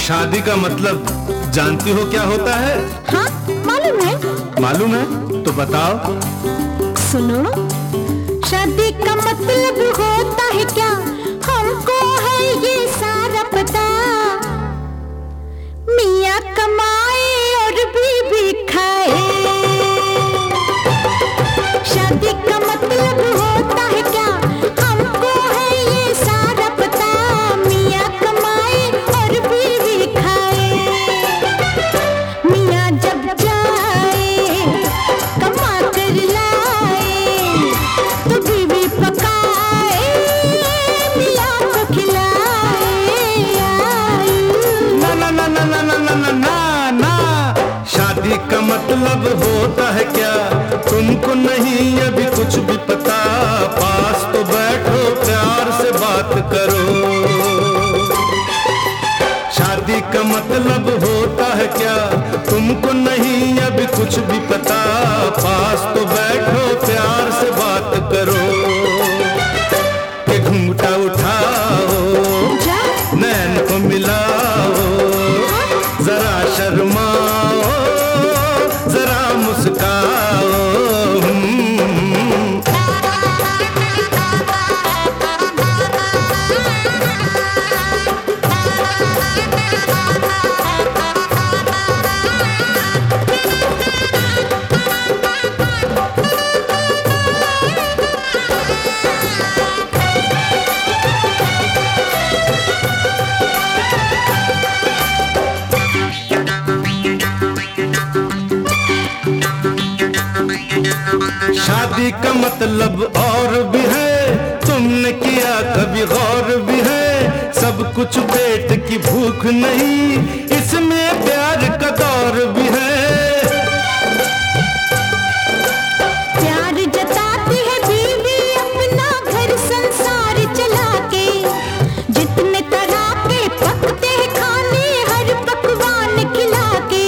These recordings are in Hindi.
शादी का मतलब जानती हो क्या होता है? हाँ, मालूम है। मालूम है तो बताओ। सुनो, शादी का मतलब होता है क्या, हमको है ये सारा पता। मियाँ कमाए और बीवी खाए। शादी का मतलब होता है क्या, हमको है ये सारा पता। मियाँ कमाए और बीवी खाए। मियाँ जब जाए कमा कर लाए, तो बीवी पकाए मियाँ को खिलाए। ना ना ना ना ना ना ना ना ना, शादी का मतलब होता है क्या, तुमको नहीं अभी कुछ भी पता। पास तो बैठो प्यार से बात करो। शादी का मतलब होता है क्या, तुमको नहीं अभी कुछ भी पता। पास तो बैठो प्यार से बात करो। के घूंघटा उठाओ, नैन को मिलाओ, जरा शर्माओ, जरा मुस्काओ। शादी का मतलब और भी है, तुमने किया कभी गौर भी है। सब कुछ पेट की भूख नहीं, इसमें प्यार का दौर भी है। प्यार जताती है बीवी अपना घर संसार चला के। जितने तरह के पकते हैं खाने, हर पकवान खिला के।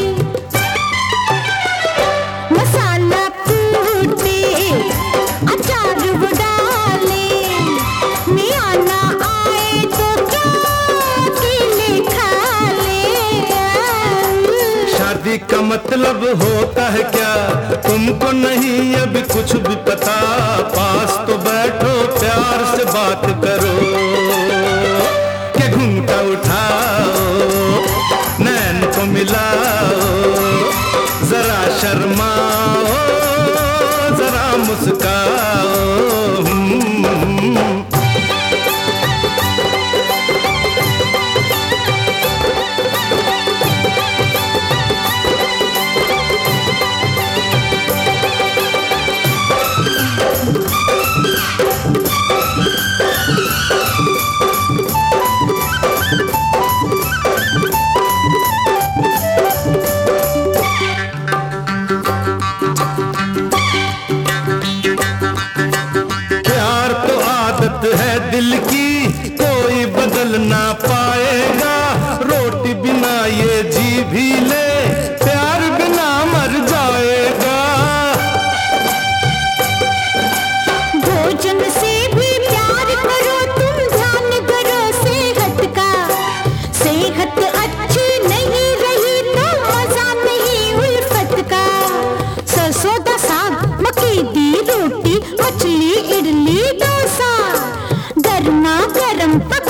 मसाला कूटे, अचार वो डाले, मियाँ ना आए तो क्या अकेले खा ले। शादी का मतलब होता है क्या, तुमको नहीं अभी कुछ भी पता। पास तो बैठो प्यार से बात करो। के घूंघटा उठाओ, नैन को मिलाओ, जरा शर्माओ, जरा मुस्काओ। है दिल की कोई बदल ना पाएगा। रोटी बिना ये जी भी ले, प्यार बिना मर जाएगा। भोजन से भी प्यार करो तुम, ध्यान करो सेहत का। सेहत अच्छी नहीं रही तो मजा नहीं उल्फत का। सरसों दा साग, मक्की दी रोटी, मछली, इडली, डोसा, गरमा गरम